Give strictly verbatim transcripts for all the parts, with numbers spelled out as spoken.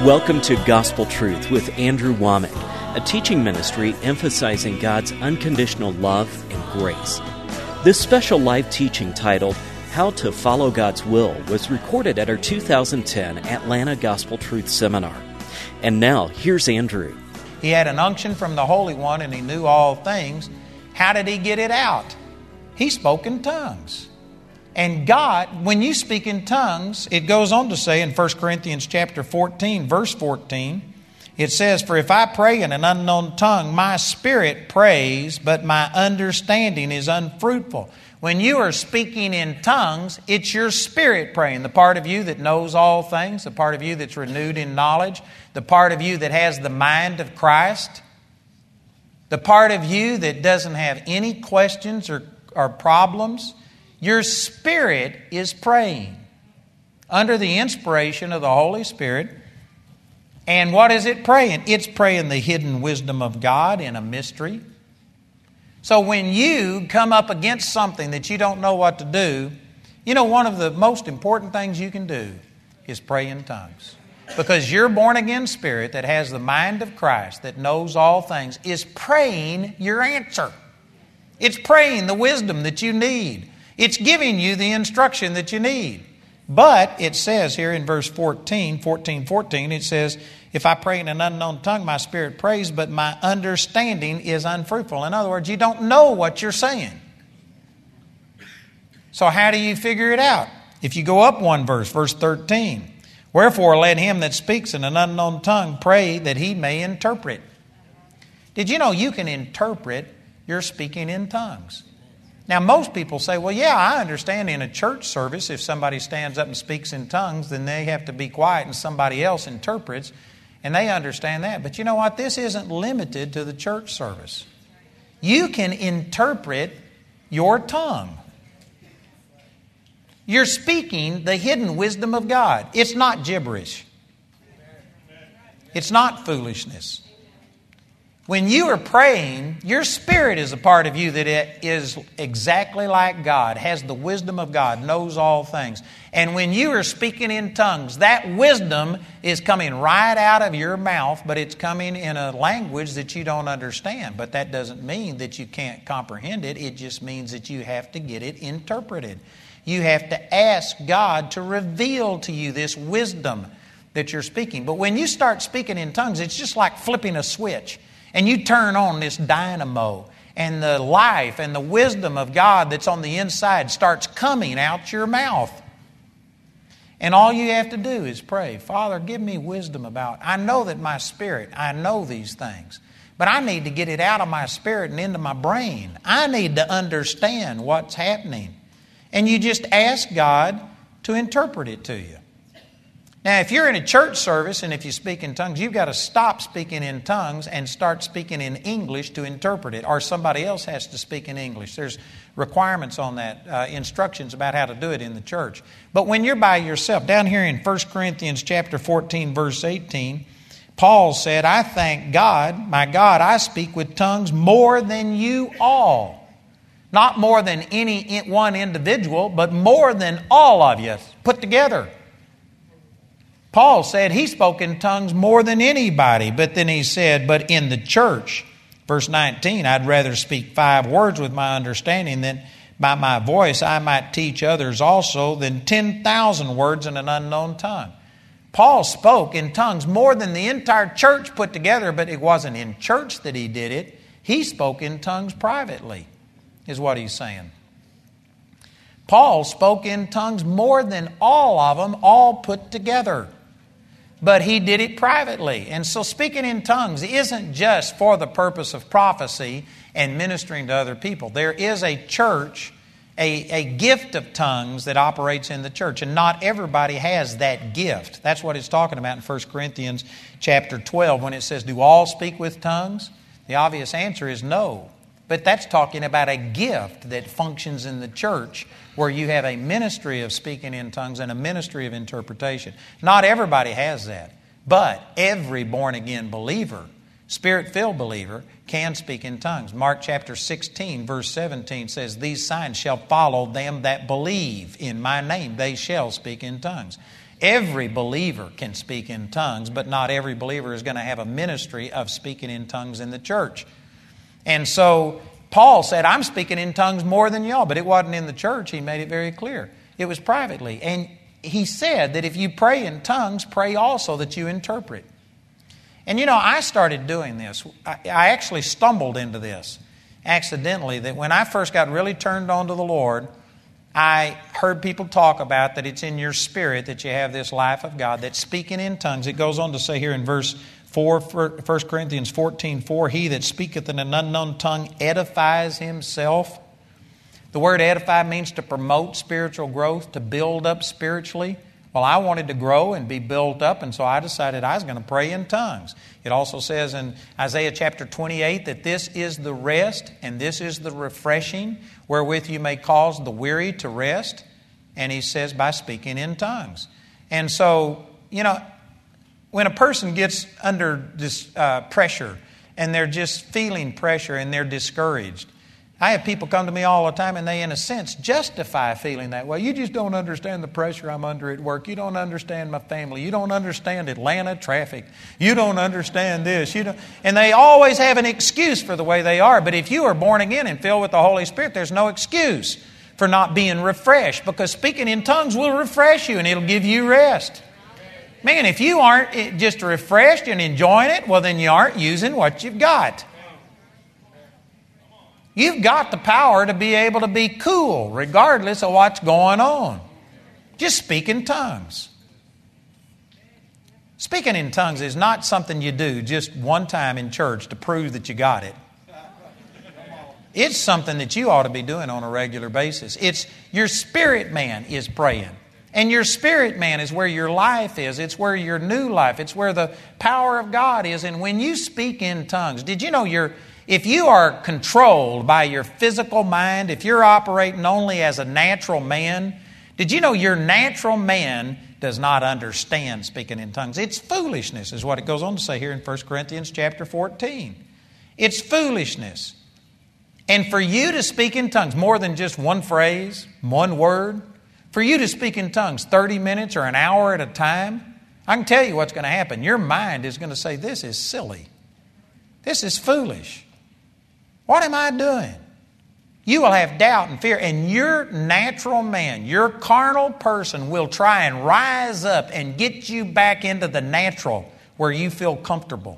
Welcome to Gospel Truth with Andrew Womack, a teaching ministry emphasizing God's unconditional love and grace. This special live teaching titled, How to Follow God's Will, was recorded at our two thousand ten Atlanta Gospel Truth Seminar. And now, here's Andrew. He had an unction from the Holy One and he knew all things. How did he get it out? He spoke in tongues. And God, when you speak in tongues, it goes on to say in First Corinthians chapter fourteen, verse fourteen, it says, For if I pray in an unknown tongue, my spirit prays, but my understanding is unfruitful. When you are speaking in tongues, it's your spirit praying, the part of you that knows all things, the part of you that's renewed in knowledge, the part of you that has the mind of Christ, the part of you that doesn't have any questions or, or problems. Your spirit is praying under the inspiration of the Holy Spirit. And what is it praying? It's praying the hidden wisdom of God in a mystery. So when you come up against something that you don't know what to do, you know, one of the most important things you can do is pray in tongues. Because your born-again spirit that has the mind of Christ, that knows all things, is praying your answer. It's praying the wisdom that you need. It's giving you the instruction that you need. But it says here in verse fourteen, fourteen, fourteen, it says, If I pray in an unknown tongue, my spirit prays, but my understanding is unfruitful. In other words, you don't know what you're saying. So how do you figure it out? If you go up one verse, verse thirteen, Wherefore let him that speaks in an unknown tongue pray that he may interpret. Did you know you can interpret your speaking in tongues? Now, most people say, well, yeah, I understand in a church service, if somebody stands up and speaks in tongues, then they have to be quiet and somebody else interprets, and they understand that. But you know what? This isn't limited to the church service. You can interpret your tongue. You're speaking the hidden wisdom of God. It's not gibberish. It's not foolishness. When you are praying, your spirit is a part of you that is exactly like God, has the wisdom of God, knows all things. And when you are speaking in tongues, that wisdom is coming right out of your mouth, but it's coming in a language that you don't understand. But that doesn't mean that you can't comprehend it. It just means that you have to get it interpreted. You have to ask God to reveal to you this wisdom that you're speaking. But when you start speaking in tongues, it's just like flipping a switch. And you turn on this dynamo, and the life and the wisdom of God that's on the inside starts coming out your mouth. And all you have to do is pray, Father, give me wisdom about, I know that my spirit, I know these things, but I need to get it out of my spirit and into my brain. I need to understand what's happening. And you just ask God to interpret it to you. Now, if you're in a church service and if you speak in tongues, you've got to stop speaking in tongues and start speaking in English to interpret it, or somebody else has to speak in English. There's requirements on that, uh, instructions about how to do it in the church. But when you're by yourself, down here in First Corinthians chapter fourteen, verse eighteen, Paul said, I thank God, my God, I speak with tongues more than you all. Not more than any one individual, but more than all of you put together. Paul said he spoke in tongues more than anybody, but then he said, but in the church, verse nineteen, I'd rather speak five words with my understanding than by my voice I might teach others also than ten thousand words in an unknown tongue. Paul spoke in tongues more than the entire church put together, but it wasn't in church that he did it. He spoke in tongues privately, is what he's saying. Paul spoke in tongues more than all of them, all put together. But he did it privately. And so speaking in tongues isn't just for the purpose of prophecy and ministering to other people. There is a church, a, a gift of tongues that operates in the church. And not everybody has that gift. That's what it's talking about in First Corinthians chapter twelve when it says, do all speak with tongues? The obvious answer is no. But that's talking about a gift that functions in the church where you have a ministry of speaking in tongues and a ministry of interpretation. Not everybody has that. But every born-again believer, Spirit-filled believer, can speak in tongues. Mark chapter sixteen, verse seventeen says, These signs shall follow them that believe in my name. They shall speak in tongues. Every believer can speak in tongues, but not every believer is going to have a ministry of speaking in tongues in the church. And so Paul said, I'm speaking in tongues more than y'all, but it wasn't in the church. He made it very clear. It was privately. And he said that if you pray in tongues, pray also that you interpret. And you know, I started doing this. I, I actually stumbled into this accidentally, that when I first got really turned on to the Lord, I heard people talk about that it's in your spirit that you have this life of God, that's speaking in tongues. It goes on to say here in verse four, First Corinthians fourteen four, he that speaketh in an unknown tongue edifies himself. The word edify means to promote spiritual growth, to build up spiritually. Well, I wanted to grow and be built up, and so I decided I was going to pray in tongues. It also says in Isaiah chapter twenty-eight that this is the rest and this is the refreshing wherewith you may cause the weary to rest. And he says by speaking in tongues. And so, you know, when a person gets under this uh, pressure and they're just feeling pressure and they're discouraged, I have people come to me all the time and they, in a sense, justify feeling that way. You just don't understand the pressure I'm under at work. You don't understand my family. You don't understand Atlanta traffic. You don't understand this. You don't. And they always have an excuse for the way they are. But if you are born again and filled with the Holy Spirit, there's no excuse for not being refreshed, because speaking in tongues will refresh you and it'll give you rest. Man, if you aren't just refreshed and enjoying it, well, then you aren't using what you've got. You've got the power to be able to be cool regardless of what's going on. Just speak in tongues. Speaking in tongues is not something you do just one time in church to prove that you got it. It's something that you ought to be doing on a regular basis. It's your spirit man is praying. And your spirit man is where your life is. It's where your new life. It's where the power of God is. And when you speak in tongues, did you know you're If you are controlled by your physical mind, if you're operating only as a natural man, did you know your natural man does not understand speaking in tongues? It's foolishness, is what it goes on to say here in First Corinthians chapter fourteen. It's foolishness. And for you to speak in tongues, more than just one phrase, one word, for you to speak in tongues thirty minutes or an hour at a time, I can tell you what's going to happen. Your mind is going to say, this is silly. This is foolish. What am I doing? You will have doubt and fear, and your natural man, your carnal person will try and rise up and get you back into the natural where you feel comfortable.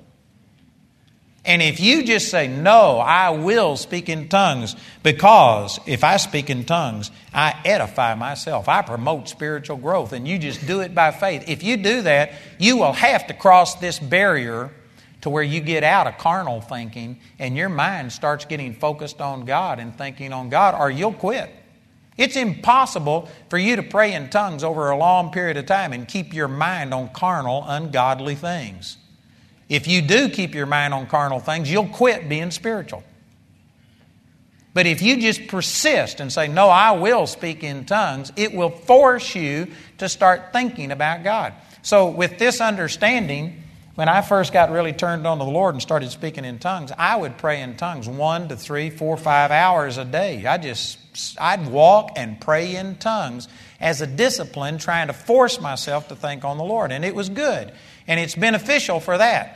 And if you just say, no, I will speak in tongues, because if I speak in tongues, I edify myself. I promote spiritual growth, and you just do it by faith. If you do that, you will have to cross this barrier to where you get out of carnal thinking and your mind starts getting focused on God and thinking on God, or you'll quit. It's impossible for you to pray in tongues over a long period of time and keep your mind on carnal, ungodly things. If you do keep your mind on carnal things, you'll quit being spiritual. But if you just persist and say, no, I will speak in tongues, it will force you to start thinking about God. So with this understanding, when I first got really turned on to the Lord and started speaking in tongues, I would pray in tongues one to three, four, five hours a day. I just, I'd walk and pray in tongues as a discipline, trying to force myself to think on the Lord. And it was good. And it's beneficial for that.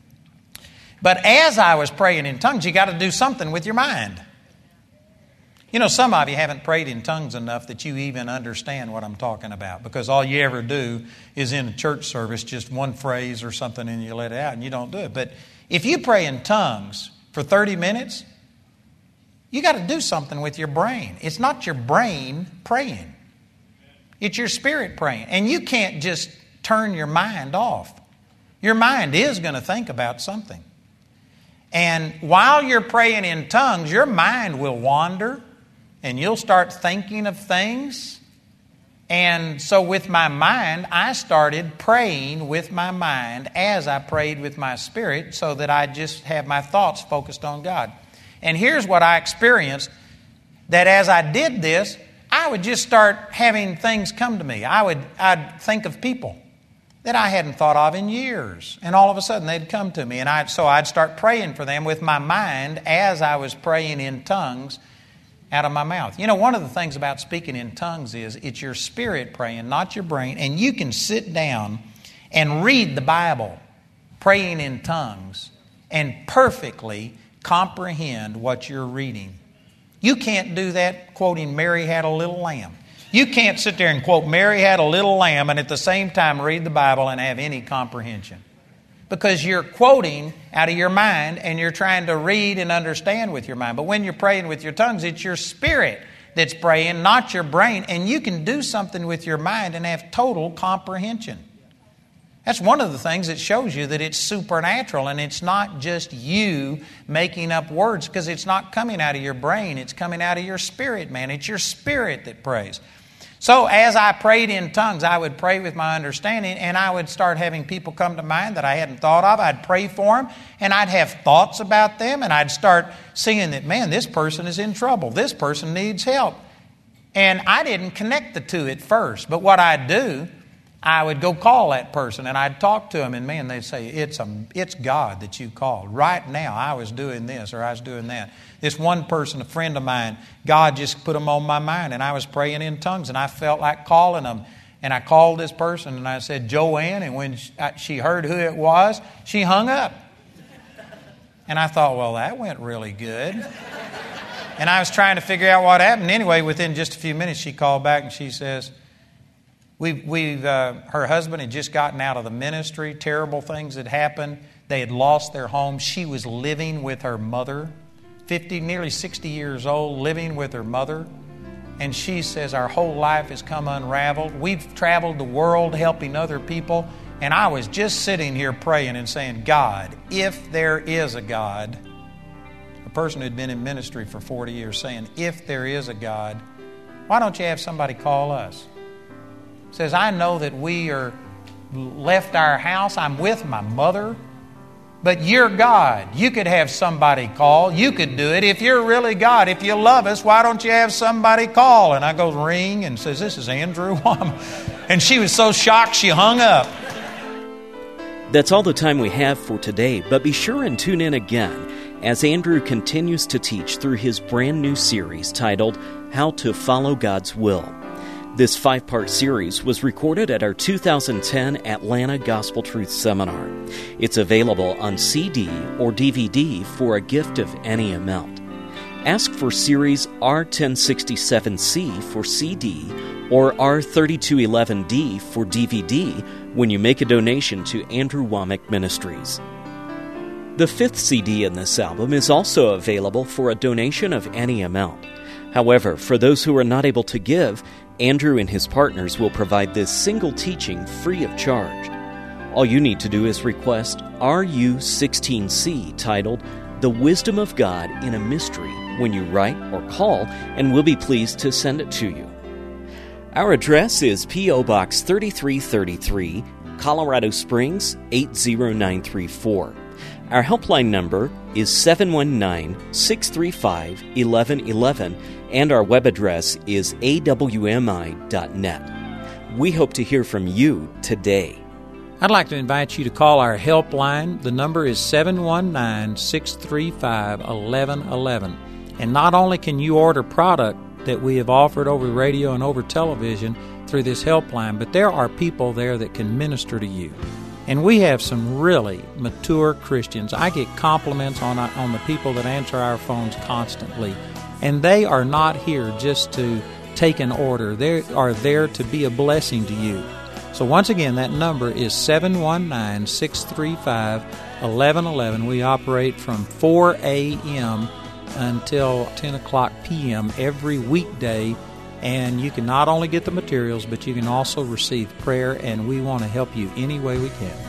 But as I was praying in tongues, you got to do something with your mind. You know, some of you haven't prayed in tongues enough that you even understand what I'm talking about, because all you ever do is in a church service, just one phrase or something, and you let it out and you don't do it. But if you pray in tongues for thirty minutes, you got to do something with your brain. It's not your brain praying. It's your spirit praying. And you can't just turn your mind off. Your mind is going to think about something. And while you're praying in tongues, your mind will wander. And you'll start thinking of things. And so with my mind, I started praying with my mind as I prayed with my spirit, so that I just have my thoughts focused on God. And here's what I experienced, that as I did this, I would just start having things come to me. I would, I'd think of people that I hadn't thought of in years. And all of a sudden they'd come to me. And I, so I'd start praying for them with my mind as I was praying in tongues. out of my mouth. You know, one of the things about speaking in tongues is it's your spirit praying, not your brain. And you can sit down and read the Bible praying in tongues and perfectly comprehend what you're reading. You can't do that quoting Mary Had a Little Lamb. You can't sit there and quote Mary Had a Little Lamb and at the same time read the Bible and have any comprehension. Because you're quoting out of your mind and you're trying to read and understand with your mind. But when you're praying with your tongues, it's your spirit that's praying, not your brain. And you can do something with your mind and have total comprehension. That's one of the things that shows you that it's supernatural and it's not just you making up words, because it's not coming out of your brain. It's coming out of your spirit, man. It's your spirit that prays. So as I prayed in tongues, I would pray with my understanding, and I would start having people come to mind that I hadn't thought of. I'd pray for them, and I'd have thoughts about them, and I'd start seeing that, man, this person is in trouble. This person needs help. And I didn't connect the two at first, but what I'd do, I would go call that person, and I'd talk to them, and man, they'd say, it's a, it's God that you called. Right now, I was doing this or I was doing that. This one person, a friend of mine, God just put them on my mind, and I was praying in tongues, and I felt like calling them. And I called this person, and I said, Joanne, and when she heard who it was, she hung up. And I thought, well, that went really good. And I was trying to figure out what happened. Anyway, within just a few minutes, she called back, and she says, We've, we've, uh, her husband had just gotten out of the ministry. Terrible things had happened. They had lost their home. She was living with her mother, fifty, nearly sixty years old, living with her mother. And she says, our whole life has come unraveled. We've traveled the world helping other people. And I was just sitting here praying and saying, God, if there is a God, a person who had been in ministry for forty years saying, if there is a God, why don't you have somebody call us? Says, I know that we are left our house. I'm with my mother. But you're God. You could have somebody call. You could do it. If you're really God, if you love us, why don't you have somebody call? And I go ring and says, this is Andrew Wommack. And she was so shocked she hung up. That's all the time we have for today, but be sure and tune in again as Andrew continues to teach through his brand new series titled How to Follow God's Will. This five-part series was recorded at our two thousand ten Atlanta Gospel Truth Seminar. It's available on C D or D V D for a gift of any amount. Ask for Series R ten sixty-seven C for C D or R thirty-two eleven D for D V D when you make a donation to Andrew Wommack Ministries. The fifth C D in this album is also available for a donation of any amount. However, for those who are not able to give, Andrew and his partners will provide this single teaching free of charge. All you need to do is request R U sixteen C titled The Wisdom of God in a Mystery when you write or call, and we'll be pleased to send it to you. Our address is P O Box thirty-three thirty-three, Colorado Springs eight zero nine three four. Our helpline number is seven one nine, six three five, one one one one, and our web address is A W M I dot net. We hope to hear from you today. I'd like to invite you to call our helpline. The number is seven one nine, six three five, one one one one. And not only can you order product that we have offered over radio and over television through this helpline, but there are people there that can minister to you. And we have some really mature Christians. I get compliments on, on the people that answer our phones constantly. And they are not here just to take an order. They are there to be a blessing to you. So once again, that number is seven one nine, six three five, one one one one. We operate from four a.m. until ten o'clock p.m. every weekday. And you can not only get the materials, but you can also receive prayer, and we want to help you any way we can.